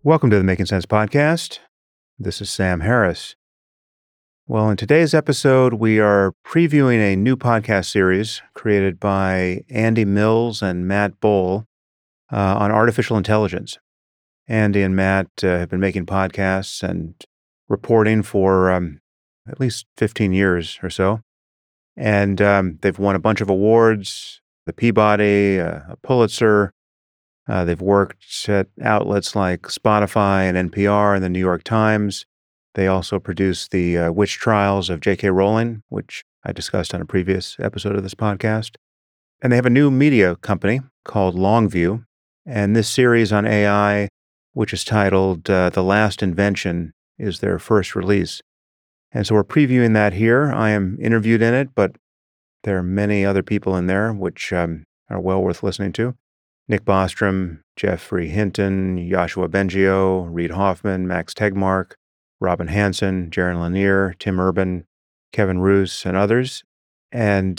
Welcome to the Making Sense Podcast. This is Sam Harris. Well, in today's episode, we are previewing a new podcast series created by Andy Mills and Matt Bohl on artificial intelligence. Andy and Matt have been making podcasts and reporting for at least 15 years or so. And they've won a bunch of awards, the Peabody, a Pulitzer. They've worked at outlets like Spotify and NPR and the New York Times. They also produced the Witch Trials of J.K. Rowling, which I discussed on a previous episode of this podcast. And they have a new media company called Longview. And this series on AI, which is titled The Last Invention, is their first release. And so we're previewing that here. I am interviewed in it, but there are many other people in there, which are well worth listening to. Nick Bostrom, Jeffrey Hinton, Yoshua Bengio, Reid Hoffman, Max Tegmark, Robin Hanson, Jaron Lanier, Tim Urban, Kevin Roos, and others. And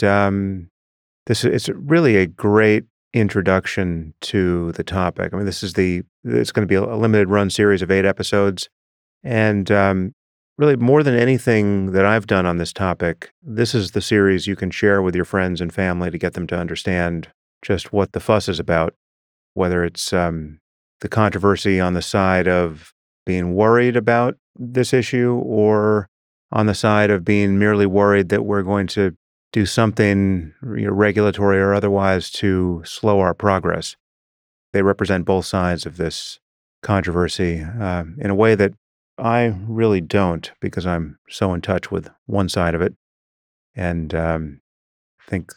it's really a great introduction to the topic. I mean, it's going to be a limited run series of 8 episodes. And really, more than anything that I've done on this topic, this is the series you can share with your friends and family to get them to understand just what the fuss is about, whether it's the controversy on the side of being worried about this issue or on the side of being merely worried that we're going to do something regulatory or otherwise to slow our progress. They represent both sides of this controversy in a way that I really don't, because I'm so in touch with one side of it. And think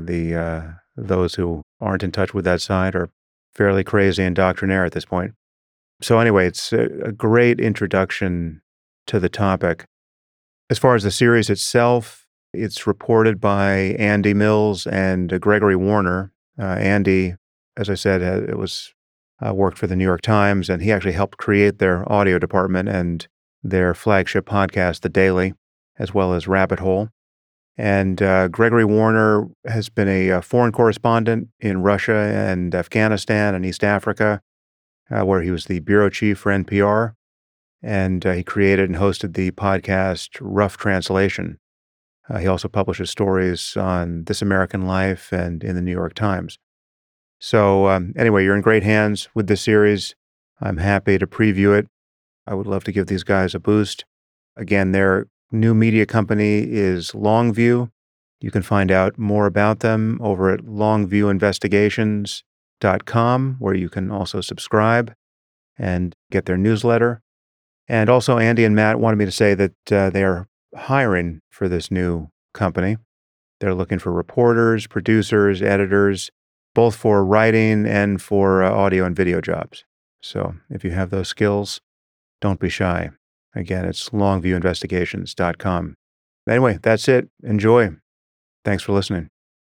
those who aren't in touch with that side are fairly crazy and doctrinaire at this point. So anyway, it's a great introduction to the topic. As far as the series itself, it's reported by Andy Mills and Gregory Warner. Andy, as I said, worked for the New York Times, and he actually helped create their audio department and their flagship podcast, The Daily, as well as Rabbit Hole. And Gregory Warner has been a foreign correspondent in Russia and Afghanistan and East Africa, where he was the bureau chief for NPR. And he created and hosted the podcast Rough Translation. He also publishes stories on This American Life and in the New York Times. So anyway, you're in great hands with this series. I'm happy to preview it. I would love to give these guys a boost. Again, their new media company is Longview. You can find out more about them over at longviewinvestigations.com, where you can also subscribe and get their newsletter. And also, Andy and Matt wanted me to say that they are hiring for this new company. They're looking for reporters, producers, editors, both for writing and for audio and video jobs. So if you have those skills, don't be shy. Again, it's longviewinvestigations.com. Anyway, that's it. Enjoy. Thanks for listening.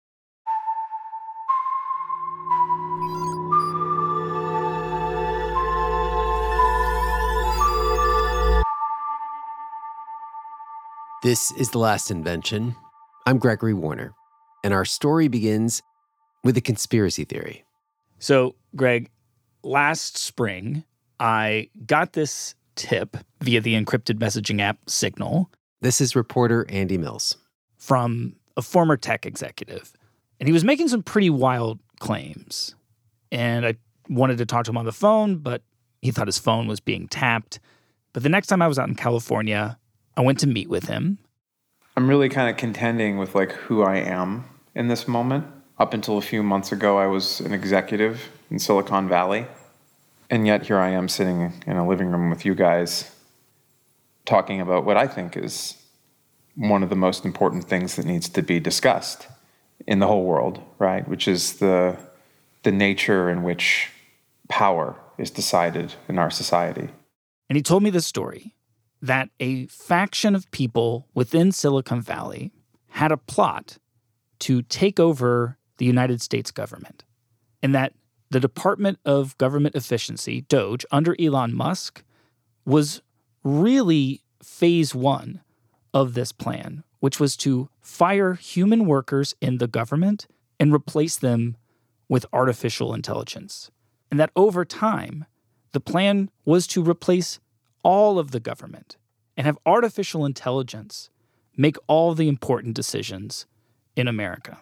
This is The Last Invention. I'm Gregory Warner, and our story begins with a conspiracy theory. So, Greg, last spring, I got this tip via the encrypted messaging app Signal. This is reporter Andy Mills. From a former tech executive. And he was making some pretty wild claims. And I wanted to talk to him on the phone, but he thought his phone was being tapped. But the next time I was out in California, I went to meet with him. I'm really kind of contending with who I am in this moment. Up until a few months ago, I was an executive in Silicon Valley. And yet here I am sitting in a living room with you guys talking about what I think is one of the most important things that needs to be discussed in the whole world, right? Which is the nature in which power is decided in our society. And he told me this story, that a faction of people within Silicon Valley had a plot to take over the United States government, and that the Department of Government Efficiency, DOGE, under Elon Musk, was really phase 1 of this plan, which was to fire human workers in the government and replace them with artificial intelligence. And that over time, The plan was to replace all of the government and have artificial intelligence make all the important decisions in America.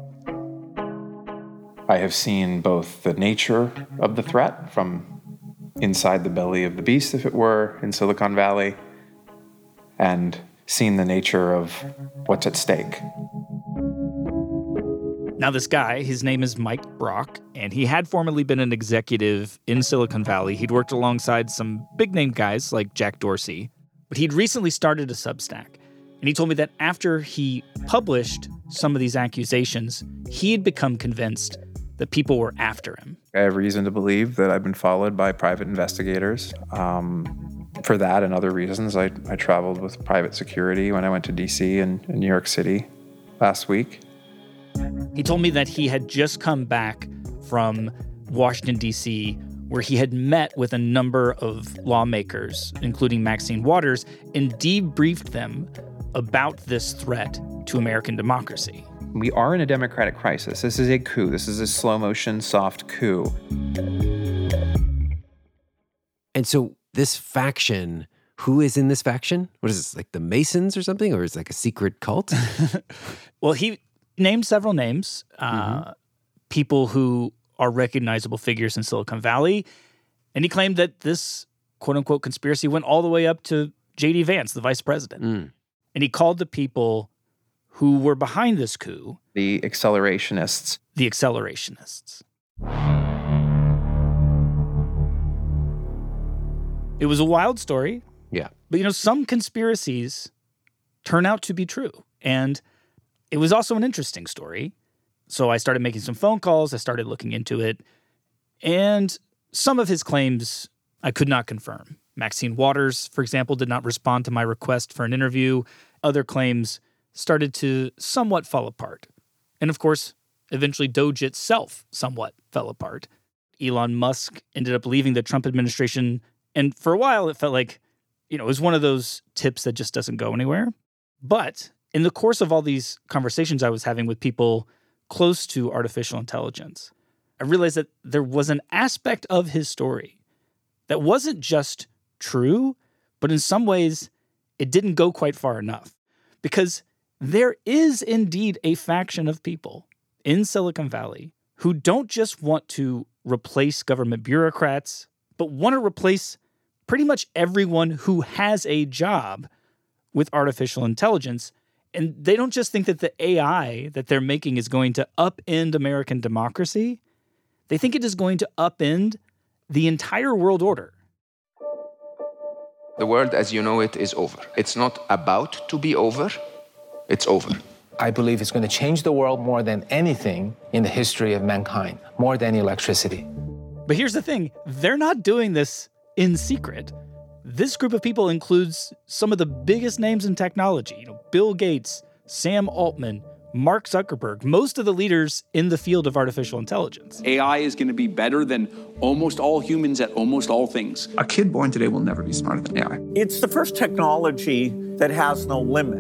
I have seen both the nature of the threat from inside the belly of the beast, if it were, in Silicon Valley, and seen the nature of what's at stake. Now, this guy, his name is Mike Brock, and he had formerly been an executive in Silicon Valley. He'd worked alongside some big-name guys like Jack Dorsey, but he'd recently started a Substack. And he told me that after he published some of these accusations, he had become convinced that people were after him. I have reason to believe that I've been followed by private investigators. For that and other reasons, I traveled with private security when I went to D.C. and New York City last week. He told me that he had just come back from Washington, D.C., where he had met with a number of lawmakers, including Maxine Waters, and debriefed them about this threat to American democracy. We are in a democratic crisis. This is a coup. This is a slow-motion, soft coup. And so this faction, who is in this faction? What is this, like the Masons or something? Or is it like a secret cult? Well, he named several names, people who are recognizable figures in Silicon Valley. And he claimed that this quote-unquote conspiracy went all the way up to J.D. Vance, the vice president. And he called the people who were behind this coup The accelerationists. the accelerationists. It was a wild story. Yeah. But, some conspiracies turn out to be true. And it was also an interesting story. So I started making some phone calls. I started looking into it. And some of his claims I could not confirm. Maxine Waters, for example, did not respond to my request for an interview. Other claims started to somewhat fall apart. And of course, eventually Doge itself somewhat fell apart. Elon Musk ended up leaving the Trump administration. And for a while, it felt like, it was one of those tips that just doesn't go anywhere. But in the course of all these conversations I was having with people close to artificial intelligence, I realized that there was an aspect of his story that wasn't just true, but in some ways, it didn't go quite far enough. Because there is indeed a faction of people in Silicon Valley who don't just want to replace government bureaucrats, but want to replace pretty much everyone who has a job with artificial intelligence. And they don't just think that the AI that they're making is going to upend American democracy. They think it is going to upend the entire world order. The world as you know it is over. It's not about to be over, it's over. I believe it's going to change the world more than anything in the history of mankind, more than electricity. But here's the thing, they're not doing this in secret. This group of people includes some of the biggest names in technology, Bill Gates, Sam Altman, Mark Zuckerberg, most of the leaders in the field of artificial intelligence. AI is going to be better than almost all humans at almost all things. A kid born today will never be smarter than AI. It's the first technology that has no limit.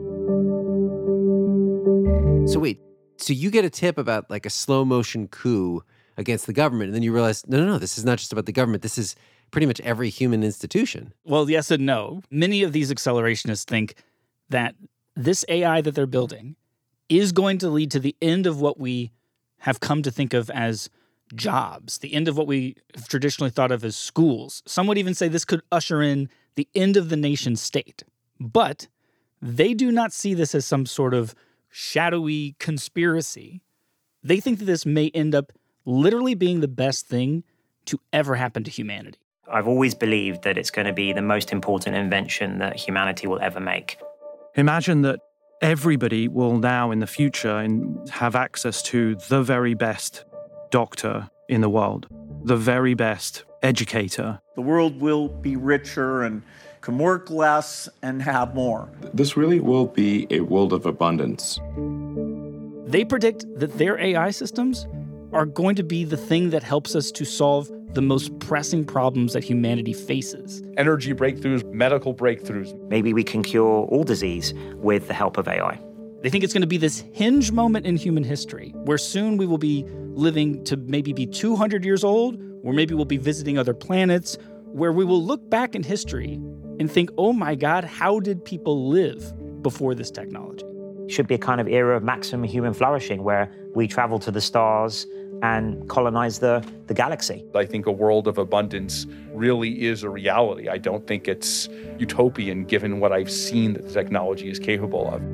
So wait, so you get a tip about like a slow motion coup against the government, and then you realize, no, this is not just about the government. This is pretty much every human institution. Well, yes and no. Many of these accelerationists think that this AI that they're building is going to lead to the end of what we have come to think of as jobs, the end of what we have traditionally thought of as schools. Some would even say this could usher in the end of the nation state. But they do not see this as some sort of shadowy conspiracy. They think that this may end up literally being the best thing to ever happen to humanity. I've always believed that it's going to be the most important invention that humanity will ever make. Imagine that everybody will now in the future have access to the very best doctor in the world, the very best educator. The world will be richer and can work less and have more. This really will be a world of abundance. They predict that their AI systems are going to be the thing that helps us to solve the most pressing problems that humanity faces. Energy breakthroughs, medical breakthroughs. Maybe we can cure all disease with the help of AI. They think it's going to be this hinge moment in human history where soon we will be living to maybe be 200 years old or maybe we'll be visiting other planets, where we will look back in history and think, oh my God, how did people live before this technology? Should be a kind of era of maximum human flourishing where we travel to the stars and colonize the galaxy. I think a world of abundance really is a reality. I don't think it's utopian given what I've seen that the technology is capable of.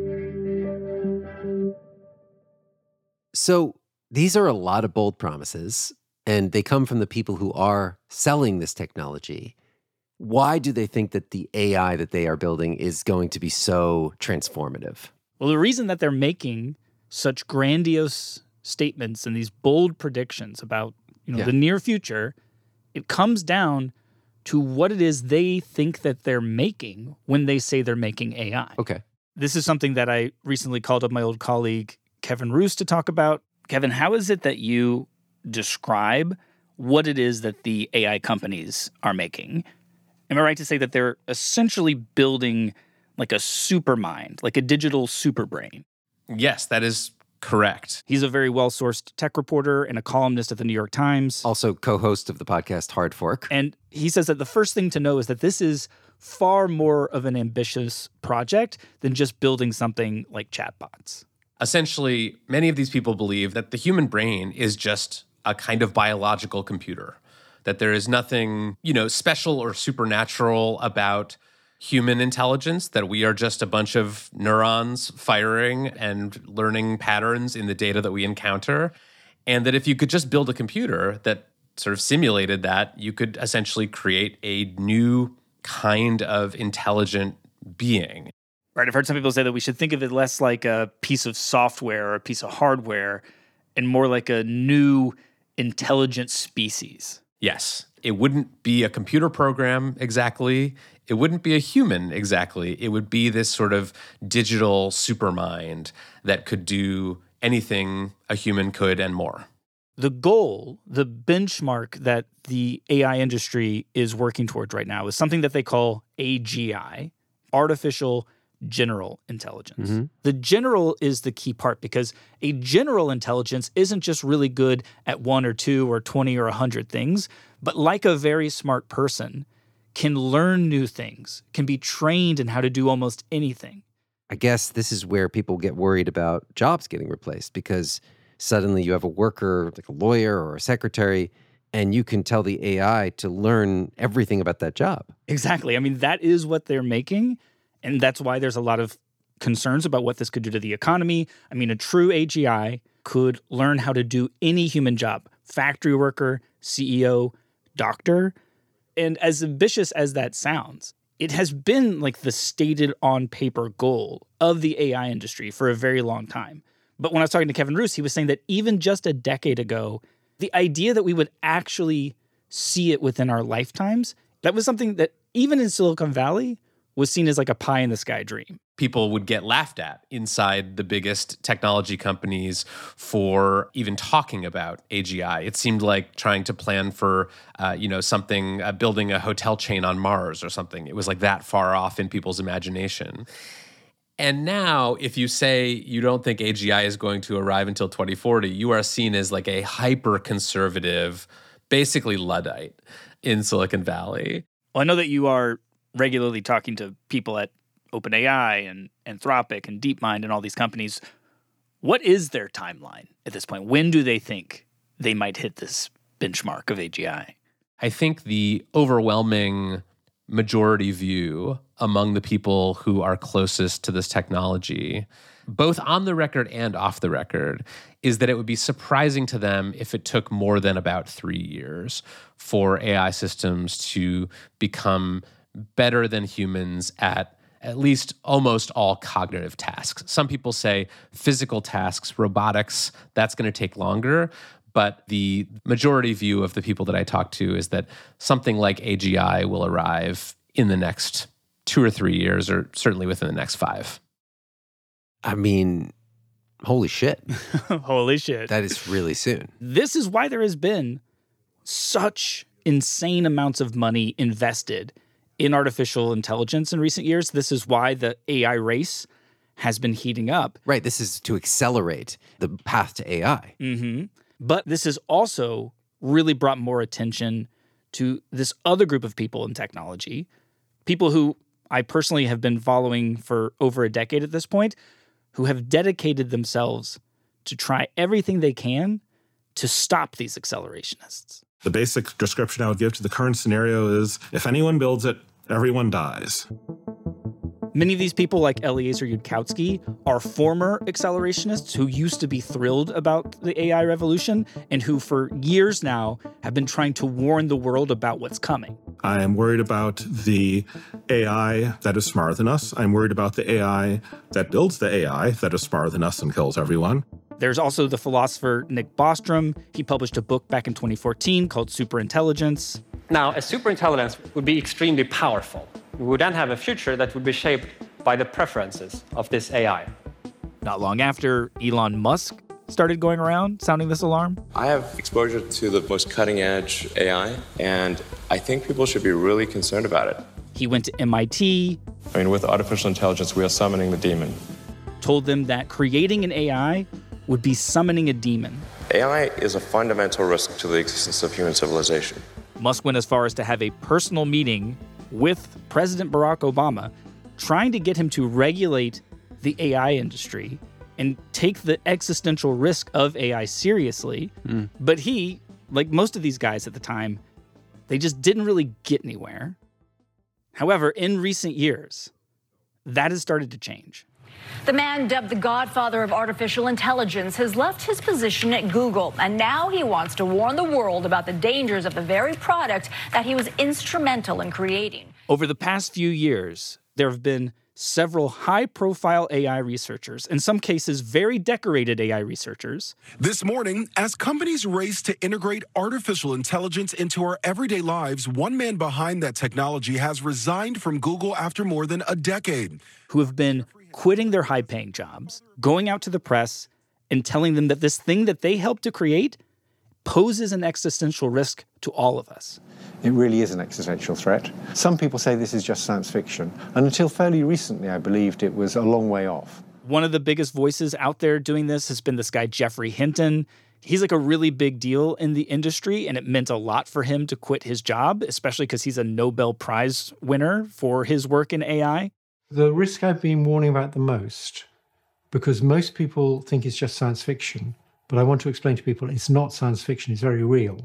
So these are a lot of bold promises, and they come from the people who are selling this technology. Why do they think that the AI that they are building is going to be so transformative? Well, the reason that they're making such grandiose statements and these bold predictions about the near future, it comes down to what it is they think that they're making when they say they're making AI. Okay. This is something that I recently called up my old colleague Kevin Roos to talk about. Kevin, how is it that you describe what it is that the AI companies are making? Am I right to say that they're essentially building like a super mind, like a digital super brain? Yes, that is correct. He's a very well-sourced tech reporter and a columnist at the New York Times. Also co-host of the podcast Hard Fork. And he says that the first thing to know is that this is far more of an ambitious project than just building something like chatbots. Essentially, many of these people believe that the human brain is just a kind of biological computer, that there is nothing, special or supernatural about human intelligence, that we are just a bunch of neurons firing and learning patterns in the data that we encounter, and that if you could just build a computer that sort of simulated that, you could essentially create a new kind of intelligent being. Right, I've heard some people say that we should think of it less like a piece of software or a piece of hardware and more like a new intelligent species. Yes. It wouldn't be a computer program exactly. It wouldn't be a human exactly. It would be this sort of digital supermind that could do anything a human could and more. The goal, the benchmark that the AI industry is working towards right now is something that they call AGI, Artificial General Intelligence. Mm-hmm. The general is the key part because a general intelligence isn't just really good at 1 or 2 or 20 or 100 things, but like a very smart person, can learn new things, can be trained in how to do almost anything. I guess this is where people get worried about jobs getting replaced because suddenly you have a worker, like a lawyer or a secretary, and you can tell the AI to learn everything about that job. Exactly. I mean, that is what they're making. And that's why there's a lot of concerns about what this could do to the economy. I mean, a true AGI could learn how to do any human job, factory worker, CEO, doctor. And as ambitious as that sounds, it has been like the stated on paper goal of the AI industry for a very long time. But when I was talking to Kevin Roos, he was saying that even just a decade ago, the idea that we would actually see it within our lifetimes, that was something that even in Silicon Valley was seen as like a pie in the sky dream. People would get laughed at inside the biggest technology companies for even talking about AGI. It seemed like trying to plan for, something, building a hotel chain on Mars or something. It was like that far off in people's imagination. And now, if you say you don't think AGI is going to arrive until 2040, you are seen as like a hyper-conservative, basically Luddite in Silicon Valley. Well, I know that you are regularly talking to people at OpenAI and Anthropic and DeepMind and all these companies. What is their timeline at this point? When do they think they might hit this benchmark of AGI? I think the overwhelming majority view among the people who are closest to this technology, both on the record and off the record, is that it would be surprising to them if it took more than about 3 years for AI systems to become better than humans at least almost all cognitive tasks. Some people say physical tasks, robotics, that's going to take longer. But the majority view of the people that I talk to is that something like AGI will arrive in the next 2 or 3 years, or certainly within the next 5. I mean, holy shit. Holy shit. That is really soon. This is why there has been such insane amounts of money invested in artificial intelligence in recent years. This is why the AI race has been heating up. Right. This is to accelerate the path to AI. Mm-hmm. But this is also really brought more attention to this other group of people in technology, people who I personally have been following for over a decade at this point, who have dedicated themselves to try everything they can to stop these accelerationists. The basic description I would give to the current scenario is, if anyone builds it, everyone dies. Many of these people, like Eliezer Yudkowsky, are former accelerationists who used to be thrilled about the AI revolution and who for years now have been trying to warn the world about what's coming. I am worried about the AI that is smarter than us. I'm worried about the AI that builds the AI that is smarter than us and kills everyone. There's also the philosopher Nick Bostrom. He published a book back in 2014 called Superintelligence. Now, a superintelligence would be extremely powerful. We would then have a future that would be shaped by the preferences of this AI. Not long after, Elon Musk started going around sounding this alarm. I have exposure to the most cutting-edge AI, and I think people should be really concerned about it. He went to MIT. With artificial intelligence, we are summoning the demon. Told them that creating an AI would be summoning a demon. AI is a fundamental risk to the existence of human civilization. Musk went as far as to have a personal meeting with President Barack Obama, trying to get him to regulate the AI industry and take the existential risk of AI seriously. But he, like most of these guys at the time, they just didn't really get anywhere. However, in recent years, that has started to change. The man dubbed the godfather of artificial intelligence has left his position at Google, and now he wants to warn the world about the dangers of the very product that he was instrumental in creating. Over the past few years, there have been several high-profile AI researchers, in some cases very decorated AI researchers. This morning, as companies race to integrate artificial intelligence into our everyday lives, one man behind that technology has resigned from Google after more than a decade. Who have been quitting their high-paying jobs, going out to the press, and telling them that this thing that they helped to create poses an existential risk to all of us. It really is an existential threat. Some people say this is just science fiction, and until fairly recently, I believed it was a long way off. One of the biggest voices out there doing this has been this guy, Geoffrey Hinton. He's like a really big deal in the industry, and it meant a lot for him to quit his job, especially because he's a Nobel Prize winner for his work in AI. The risk I've been warning about the most, because most people think it's just science fiction, but I want to explain to people it's not science fiction, it's very real,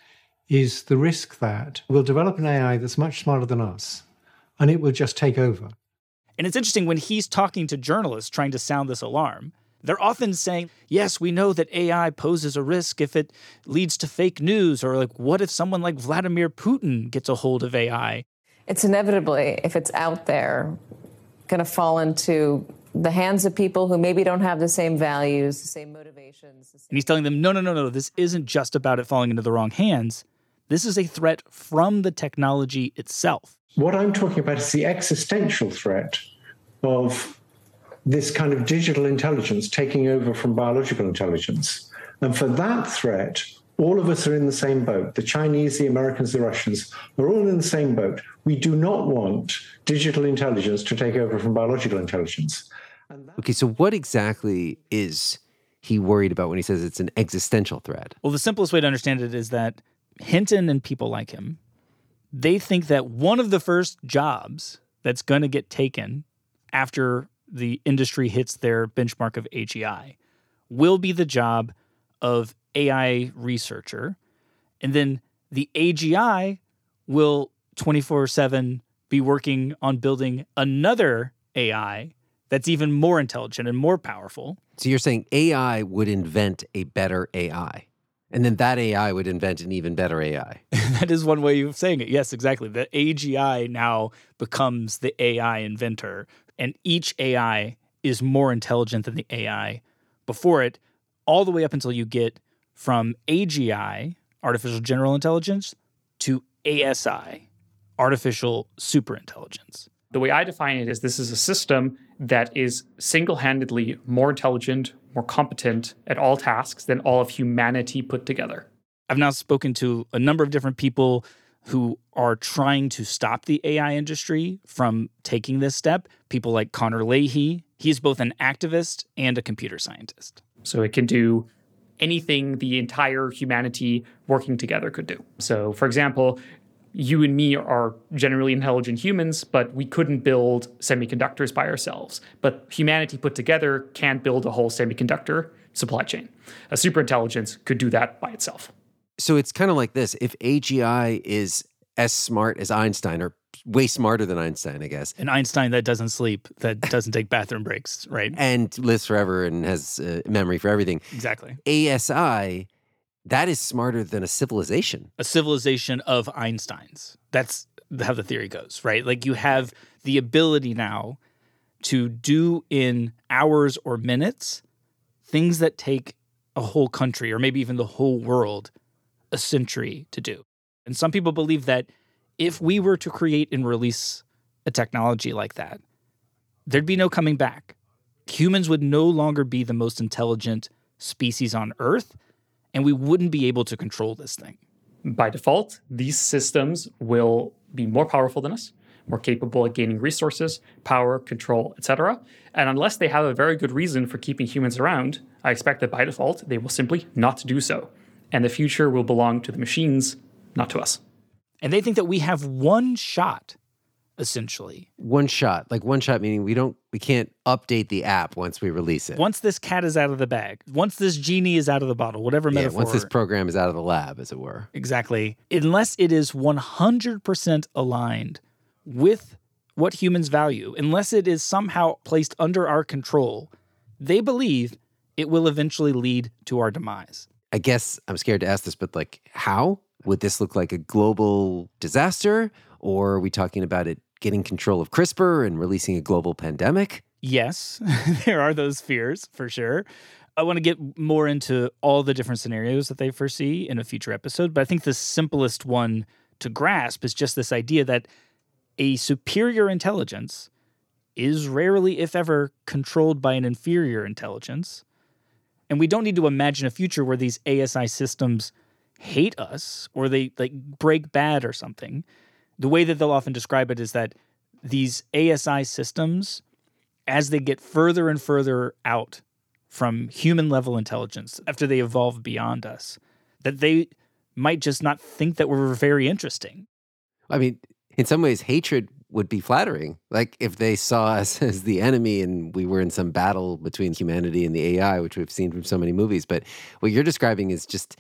is the risk that we'll develop an AI that's much smarter than us, and it will just take over. And it's interesting when he's talking to journalists trying to sound this alarm, they're often saying, yes, we know that AI poses a risk if it leads to fake news, or like, what if someone like Vladimir Putin gets a hold of AI? It's inevitably, if it's out there, going to fall into the hands of people who maybe don't have the same values, the same motivations. And he's telling them, no, this isn't just about it falling into the wrong hands. This is a threat from the technology itself. What I'm talking about is the existential threat of this kind of digital intelligence taking over from biological intelligence. And for that threat, all of us are in the same boat. The Chinese, the Americans, the Russians are all in the same boat. We do not want digital intelligence to take over from biological intelligence. Okay, so what exactly is he worried about when he says it's an existential threat? Well, the simplest way to understand it is that Hinton and people like him, they think that one of the first jobs that's going to get taken after the industry hits their benchmark of AGI will be the job of AI researcher. And then the AGI will 24/7 be working on building another AI that's even more intelligent and more powerful. So you're saying AI would invent a better AI, and then that AI would invent an even better AI. That is one way of saying it. Yes, exactly. The AGI now becomes the AI inventor, and each AI is more intelligent than the AI before it, all the way up until you get from AGI, artificial general intelligence, to ASI, artificial superintelligence. The way I define it is this is a system that is single-handedly more intelligent, more competent at all tasks than all of humanity put together. I've now spoken to a number of different people who are trying to stop the AI industry from taking this step. People like Connor Leahy. He's both an activist and a computer scientist. So it can do anything the entire humanity working together could do. So, for example, you and me are generally intelligent humans, but we couldn't build semiconductors by ourselves. But humanity put together can't build a whole semiconductor supply chain. A superintelligence could do that by itself. So it's kind of like this. If AGI is as smart as Einstein, or way smarter than Einstein, I guess. An Einstein that doesn't sleep, that doesn't take bathroom breaks, right? And lives forever and has memory for everything. Exactly. ASI, that is smarter than a civilization. A civilization of Einsteins. That's how the theory goes, right? Like you have the ability now to do in hours or minutes things that take a whole country or maybe even the whole world a century to do. And some people believe that if we were to create and release a technology like that, there'd be no coming back. Humans would no longer be the most intelligent species on Earth, and we wouldn't be able to control this thing. By default, these systems will be more powerful than us, more capable at gaining resources, power, control, etc. And unless they have a very good reason for keeping humans around, I expect that by default, they will simply not do so. And the future will belong to the machines, not to us. And they think that we have one shot, essentially. One shot. Like one shot meaning we can't update the app once we release it. Once this cat is out of the bag, once this genie is out of the bottle, whatever metaphor. Once this program is out of the lab, as it were. Exactly. Unless it is 100% aligned with what humans value, unless it is somehow placed under our control, they believe it will eventually lead to our demise. I guess I'm scared to ask this, but like, how? Would this look like a global disaster? Or are we talking about it getting control of CRISPR and releasing a global pandemic? Yes, there are those fears for sure. I want to get more into all the different scenarios that they foresee in a future episode, but I think the simplest one to grasp is just this idea that a superior intelligence is rarely, if ever, controlled by an inferior intelligence. And we don't need to imagine a future where these ASI systems hate us or they like break bad or something. The way that they'll often describe it is that these ASI systems, as they get further and further out from human level intelligence, after they evolve beyond us, that they might just not think that we're very interesting. I mean, in some ways, hatred would be flattering. Like if they saw us as the enemy and we were in some battle between humanity and the AI, which we've seen from so many movies. But what you're describing is just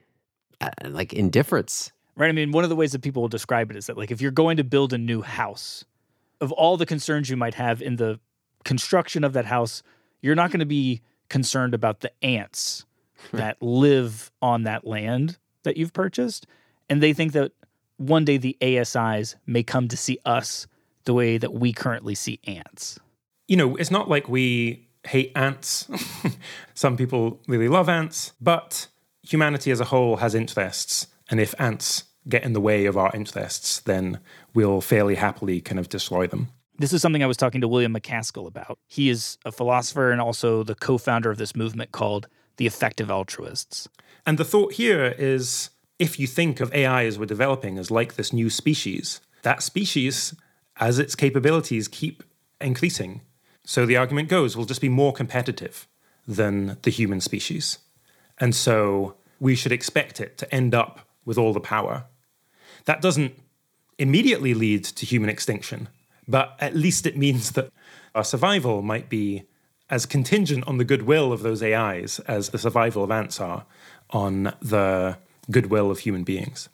like indifference. Right. I mean, one of the ways that people will describe it is that like if you're going to build a new house, of all the concerns you might have in the construction of that house, you're not going to be concerned about the ants that live on that land that you've purchased. And they think that one day the ASIs may come to see us the way that we currently see ants. You know, it's not like we hate ants. Some people really love ants, but humanity as a whole has interests. And if ants get in the way of our interests, then we'll fairly happily kind of destroy them. This is something I was talking to William McCaskill about. He is a philosopher and also the co-founder of this movement called the Effective Altruists. And the thought here is, if you think of AI as we're developing as like this new species, that species, as its capabilities keep increasing, so the argument goes, will just be more competitive than the human species. And so we should expect it to end up with all the power. That doesn't immediately lead to human extinction, but at least it means that our survival might be as contingent on the goodwill of those AIs as the survival of ants are on the goodwill of human beings.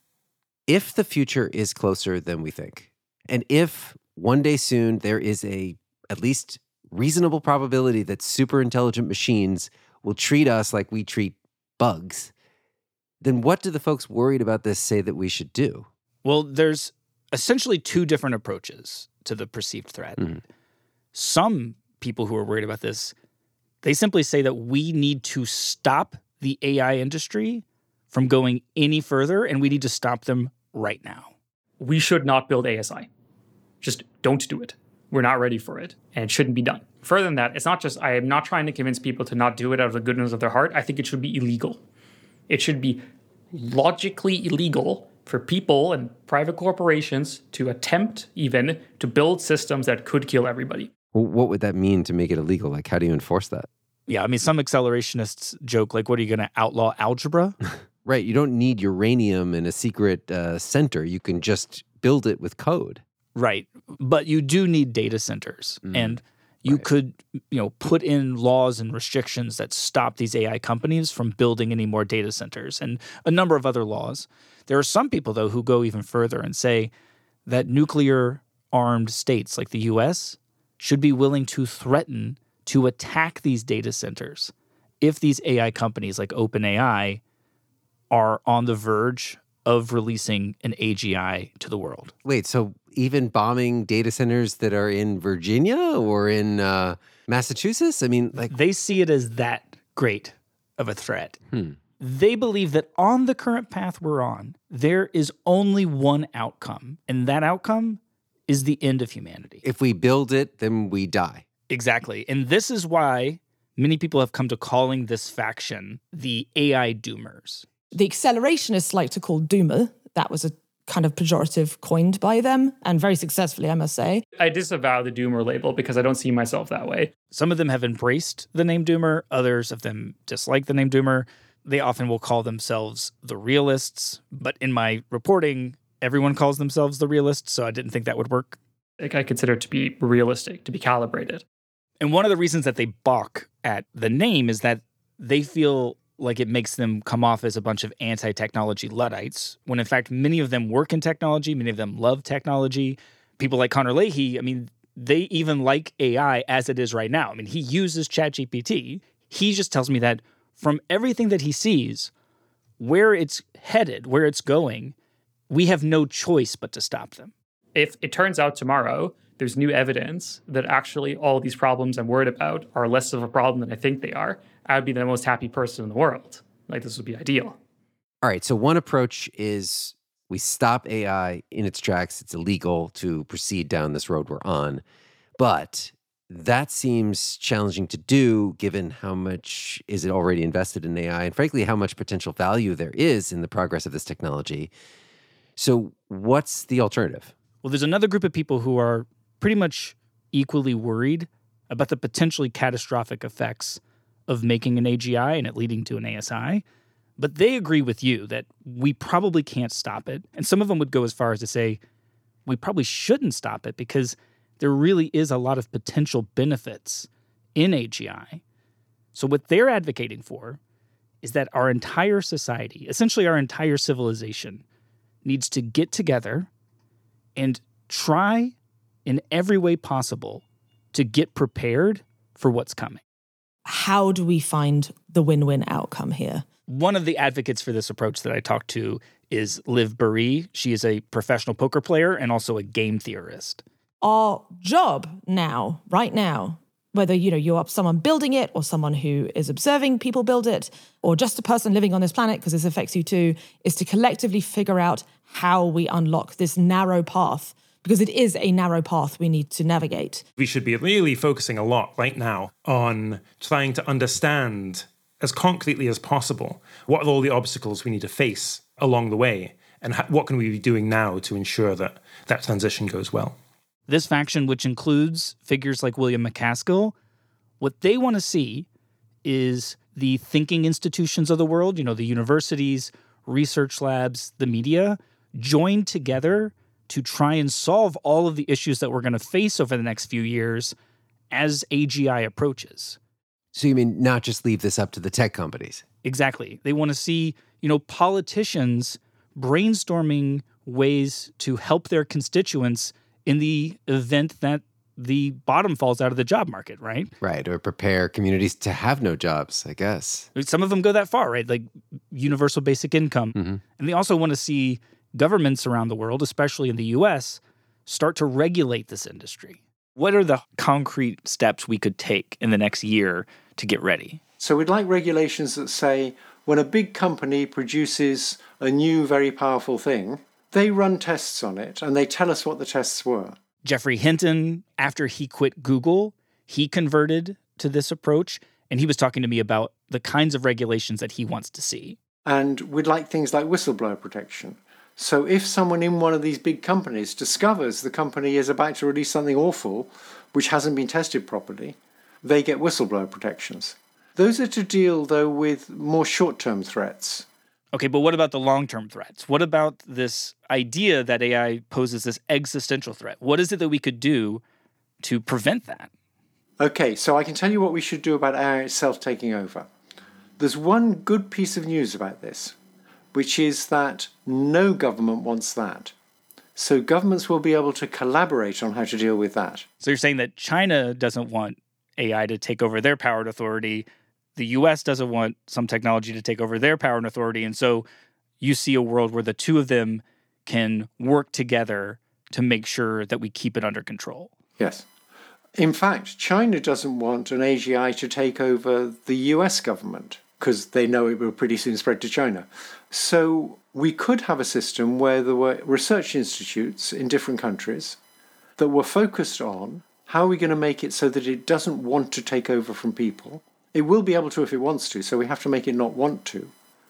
If the future is closer than we think, and if one day soon there is a at least reasonable probability that super intelligent machines will treat us like we treat bugs, then what do the folks worried about this say that we should do? Well, there's essentially two different approaches to the perceived threat. Mm-hmm. Some people who are worried about this, they simply say that we need to stop the AI industry from going any further, and we need to stop them right now. We should not build ASI. Just don't do it. We're not ready for it, and it shouldn't be done. Further than that, it's not just, I am not trying to convince people to not do it out of the goodness of their heart. I think it should be illegal. It should be logically illegal for people and private corporations to attempt even to build systems that could kill everybody. Well, what would that mean to make it illegal? Like, how do you enforce that? Yeah, I mean, some accelerationists joke, like, what are you going to outlaw algebra? Right. You don't need uranium in a secret center. You can just build it with code. Right. But you do need data centers. And you could, put in laws and restrictions that stop these AI companies from building any more data centers and a number of other laws. There are some people, though, who go even further and say that nuclear-armed states like the U.S. should be willing to threaten to attack these data centers if these AI companies like OpenAI are on the verge of releasing an AGI to the world. Wait, so even bombing data centers that are in Virginia or in Massachusetts? I mean, like... They see it as that great of a threat. They believe that on the current path we're on, there is only one outcome, and that outcome is the end of humanity. If we build it, then we die. Exactly. And this is why many people have come to calling this faction the AI doomers. The accelerationists like to call doomer. That was a kind of pejorative coined by them, and very successfully, I must say. I disavow the doomer label because I don't see myself that way. Some of them have embraced the name doomer. Others of them dislike the name doomer. They often will call themselves the realists. But in my reporting, everyone calls themselves the realists, so I didn't think that would work. I consider it to be realistic, to be calibrated. And one of the reasons that they balk at the name is that they feel like it makes them come off as a bunch of anti-technology Luddites, when in fact many of them work in technology, many of them love technology. People like Connor Leahy, I mean, they even like AI as it is right now. I mean, he uses ChatGPT. He just tells me that from everything that he sees, where it's headed, where it's going, we have no choice but to stop them. If it turns out tomorrow there's new evidence that actually all these problems I'm worried about are less of a problem than I think they are, I would be the most happy person in the world. Like, this would be ideal. All right, so one approach is we stop AI in its tracks. It's illegal to proceed down this road we're on. But that seems challenging to do given how much is it already invested in AI and frankly how much potential value there is in the progress of this technology. So what's the alternative? Well, there's another group of people who are pretty much equally worried about the potentially catastrophic effects of making an AGI and it leading to an ASI. But they agree with you that we probably can't stop it. And some of them would go as far as to say, we probably shouldn't stop it because there really is a lot of potential benefits in AGI. So what they're advocating for is that our entire society, essentially our entire civilization, needs to get together and try in every way possible to get prepared for what's coming. How do we find the win-win outcome here? One of the advocates for this approach that I talked to is Liv Boeree. She is a professional poker player and also a game theorist. Our job now, right now, whether you're someone building it or someone who is observing people build it or just a person living on this planet, because this affects you too, is to collectively figure out how we unlock this narrow path, because it is a narrow path we need to navigate. We should be really focusing a lot right now on trying to understand as concretely as possible what are all the obstacles we need to face along the way and what can we be doing now to ensure that that transition goes well. This faction, which includes figures like William MacAskill, what they want to see is the thinking institutions of the world, the universities, research labs, the media, joined together to try and solve all of the issues that we're going to face over the next few years as AGI approaches. So you mean not just leave this up to the tech companies? Exactly. They want to see, politicians brainstorming ways to help their constituents in the event that the bottom falls out of the job market, right? Right, or prepare communities to have no jobs, I guess. Some of them go that far, right? Like universal basic income. Mm-hmm. And they also want to see governments around the world, especially in the US, start to regulate this industry. What are the concrete steps we could take in the next year to get ready? So we'd like regulations that say when a big company produces a new, very powerful thing, they run tests on it and they tell us what the tests were. Geoffrey Hinton, after he quit Google, he converted to this approach, and he was talking to me about the kinds of regulations that he wants to see. And we'd like things like whistleblower protection. So if someone in one of these big companies discovers the company is about to release something awful, which hasn't been tested properly, they get whistleblower protections. Those are to deal, though, with more short-term threats. Okay, but what about the long-term threats? What about this idea that AI poses this existential threat? What is it that we could do to prevent that? Okay, so I can tell you what we should do about AI itself taking over. There's one good piece of news about this, which is that no government wants that. So governments will be able to collaborate on how to deal with that. So you're saying that China doesn't want AI to take over their power and authority. The US doesn't want some technology to take over their power and authority. And so you see a world where the two of them can work together to make sure that we keep it under control. Yes. In fact, China doesn't want an AGI to take over the US government because they know it will pretty soon spread to China. So we could have a system where there were research institutes in different countries that were focused on how are we going to make it so that it doesn't want to take over from people. It will be able to if it wants to, so we have to make it not want to.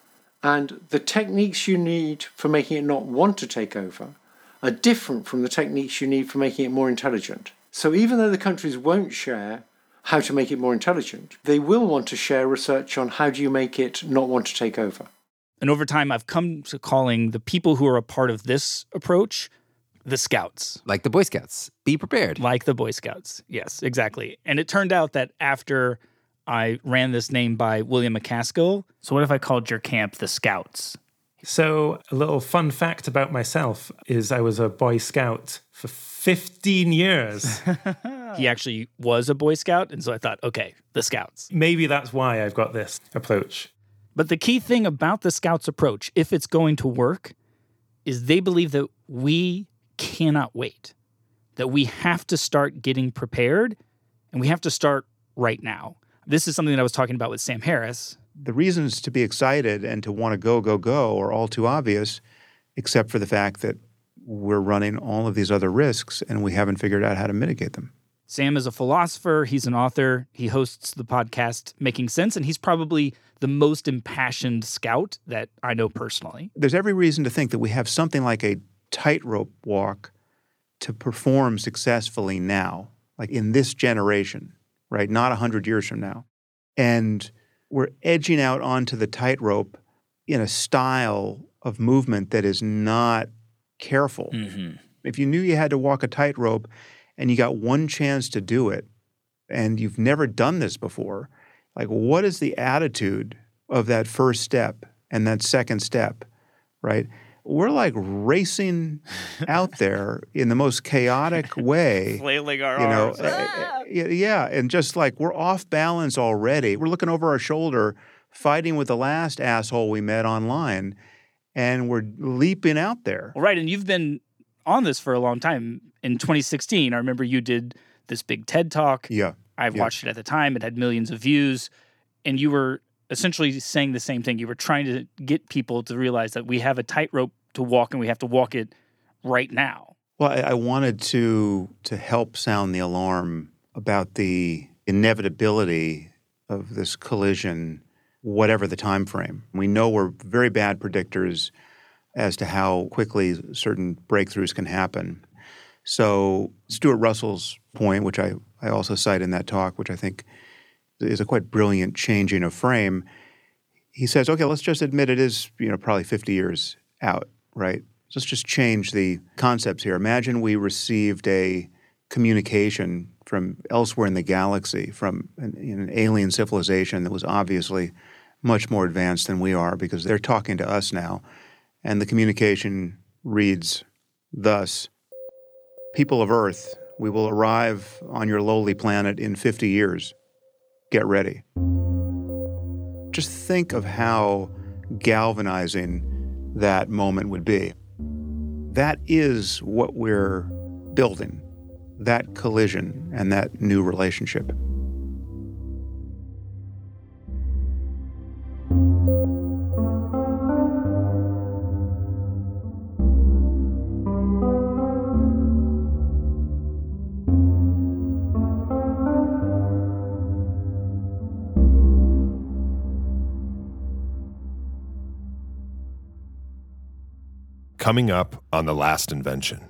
And the techniques you need for making it not want to take over are different from the techniques you need for making it more intelligent. So even though the countries won't share how to make it more intelligent, they will want to share research on how do you make it not want to take over. And over time, I've come to calling the people who are a part of this approach the Scouts. Like the Boy Scouts. Be prepared. Like the Boy Scouts. Yes, exactly. And it turned out that after I ran this name by William McCaskill, so what if I called your camp the Scouts? So a little fun fact about myself is I was a Boy Scout for 15 years. He actually was a Boy Scout, and so I thought, okay, the Scouts. Maybe that's why I've got this approach. But the key thing about the Scouts approach, if it's going to work, is they believe that we cannot wait, that we have to start getting prepared, and we have to start right now. This is something that I was talking about with Sam Harris. The reasons to be excited and to want to go are all too obvious, except for the fact that we're running all of these other risks and we haven't figured out how to mitigate them. Sam is a philosopher. He's an author. He hosts the podcast Making Sense, and he's probably the most impassioned Scout that I know personally. There's every reason to think that we have something like a tightrope walk to perform successfully now, like in this generation, right? Not 100 years from now. And we're edging out onto the tightrope in a style of movement that is not careful. Mm-hmm. If you knew you had to walk a tightrope and you got one chance to do it and you've never done this before, like what is the attitude of that first step and that second step, right? We're like racing out there in the most chaotic way. Flailing our arms. Yeah, and just like we're off balance already. We're looking over our shoulder, fighting with the last asshole we met online, and we're leaping out there. Well, right, and you've been on this for a long time. In 2016, I remember you did this big TED Talk. Yeah. I watched it at the time. It had millions of views, and you were essentially saying the same thing. You were trying to get people to realize that we have a tightrope to walk, and we have to walk it right now. Well, I wanted to help sound the alarm about the inevitability of this collision, whatever the time frame. We know we're very bad predictors as to how quickly certain breakthroughs can happen. So Stuart Russell's point, which I also cite in that talk, which I think is a quite brilliant changing of frame, he says, okay, let's just admit it is, probably 50 years out, right? Let's just change the concepts here. Imagine we received a communication from elsewhere in the galaxy, from an alien civilization that was obviously much more advanced than we are because they're talking to us now. And the communication reads thus: people of Earth, we will arrive on your lowly planet in 50 years. Get ready. Just think of how galvanizing that moment would be. That is what we're building, that collision and that new relationship. Coming up on The Last Invention.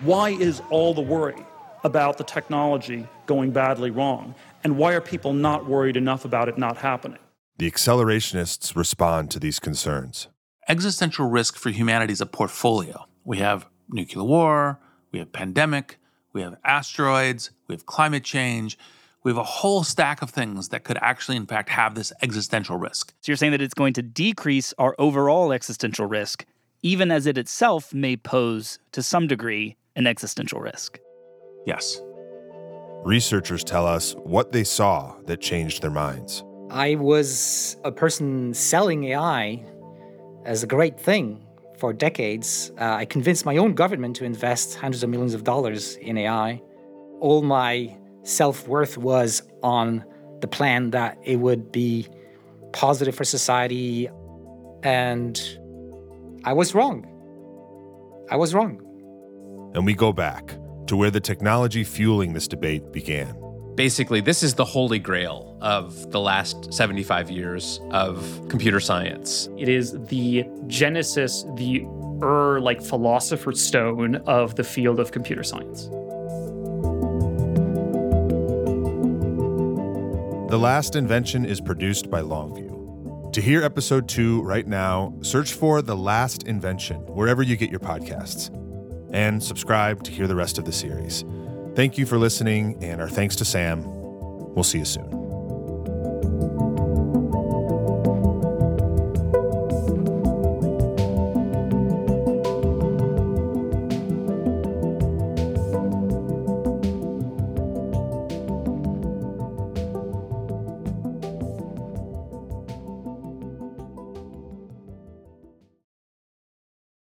Why is all the worry about the technology going badly wrong? And why are people not worried enough about it not happening? The accelerationists respond to these concerns. Existential risk for humanity is a portfolio. We have nuclear war, we have pandemic, we have asteroids, we have climate change. We have a whole stack of things that could actually, in fact, have this existential risk. So you're saying that it's going to decrease our overall existential risk, even as it itself may pose, to some degree, an existential risk? Yes. Researchers tell us what they saw that changed their minds. I was a person selling AI as a great thing for decades. I convinced my own government to invest hundreds of millions of dollars in AI. All my self-worth was on the plan that it would be positive for society, and I was wrong. I was wrong. And we go back to where the technology fueling this debate began. Basically, this is the holy grail of the last 75 years of computer science. It is the genesis, the philosopher's stone of the field of computer science. The Last Invention is produced by Longview. To hear episode 2 right now, search for The Last Invention wherever you get your podcasts. And subscribe to hear the rest of the series. Thank you for listening, and our thanks to Sam. We'll see you soon.